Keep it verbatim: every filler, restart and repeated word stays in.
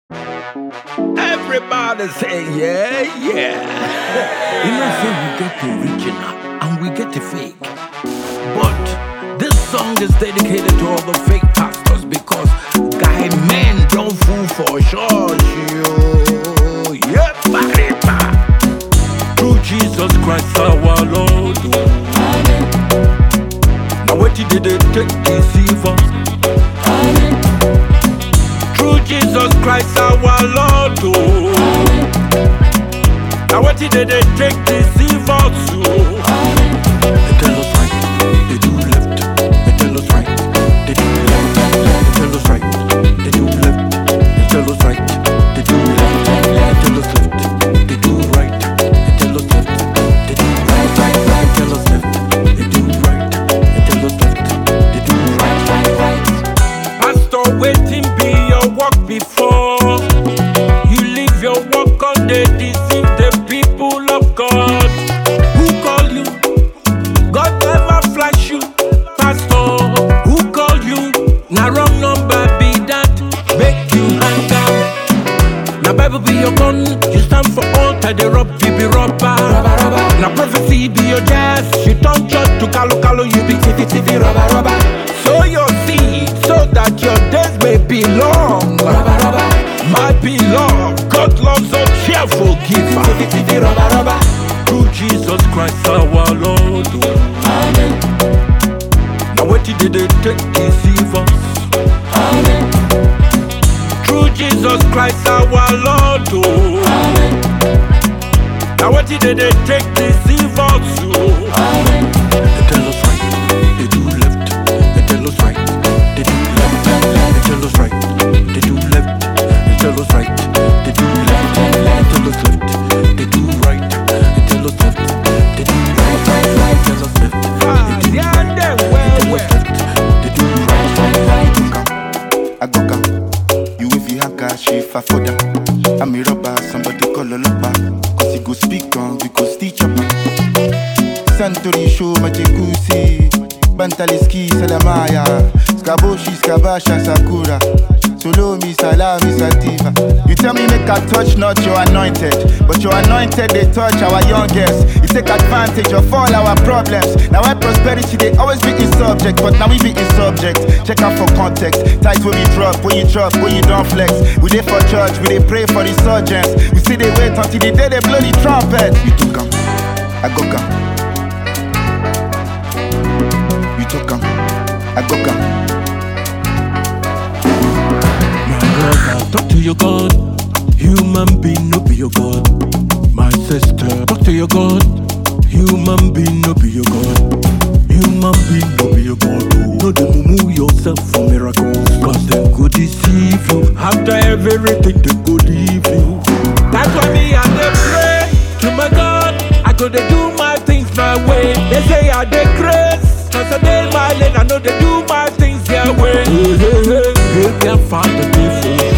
Everybody say yeah, yeah. You know, say we get the original and we get the fake. But this song is dedicated to all the fake pastors because guy men don't fool for sure. Yep, through Jesus Christ our Lord. Amen. Now what did they take deceive us? Amen. Through Jesus Christ our Lord. Amen. Now what did they take deceive us? Amen. They tell us right, they do left. They tell us right, they do left. They tell us right, they do left. They tell us right, they do left. They tell us left, they do right. They tell us left, they do right, right, right. They tell us left, they do right. They tell us left, they do right, right, right. Pastor, waiting be your work before you leave your work on the deceive the people of God. Who call you? God never flash you. Pastor, who call you? Now wrong number be that make you hang out. Now Bible be your gun, you stand for altar, the rob you be robber. Now prophecy be your jazz, you turn church to kalo kalo, you be T V T V robber robber. Sow your seed so that your days may be long. My beloved, God loves a cheerful giver. T V T V robber robber. Through Jesus Christ our Lord. Amen. Now what did they take deceive us? Amen. Through Jesus Christ our Lord. Amen. Now what did they take deceive us? Amen. They tell us right, they do left. They tell us right, they do left. They tell us right, they do left. They tell us right, they do left. They tell us left, they do right. They tell us left, they do right, right, right. Tell us left, they do right. They tell us left, they do right, right, right. I go come, you if you have cash, if I for them. I'm a robber, somebody call a lover. Cause he go speak on, we go stitch up. Santori show my jacuzzi. Bantaliski Salamaya. Skaboshi, Skabasha, Sakura. Solo mi salami sativa. You tell me make a touch not your anointed, but your anointed they touch our youngest. You take advantage of all our problems. Now our prosperity they always be in subject, but now we be in subject. Check out for context. Tight when we drop, when you drop, when you don't flex. We dey for church, we dey pray for resurgence. We see they wait until the day they blow the trumpet. You took 'em, I go come. You took 'em, I go come. Talk to your God, human being no be your God. My sister, talk to your God, human being no be your God. Human being no be your God. Oh. No they mumu yourself for miracles, cause they go deceive you. After everything they go leave you. That's why me I dey pray to my God. I go to do my things my way. They say I dey grace, cause I dey my lane. I know they do my things their way. Hey, hey, hey, hey, their father dey for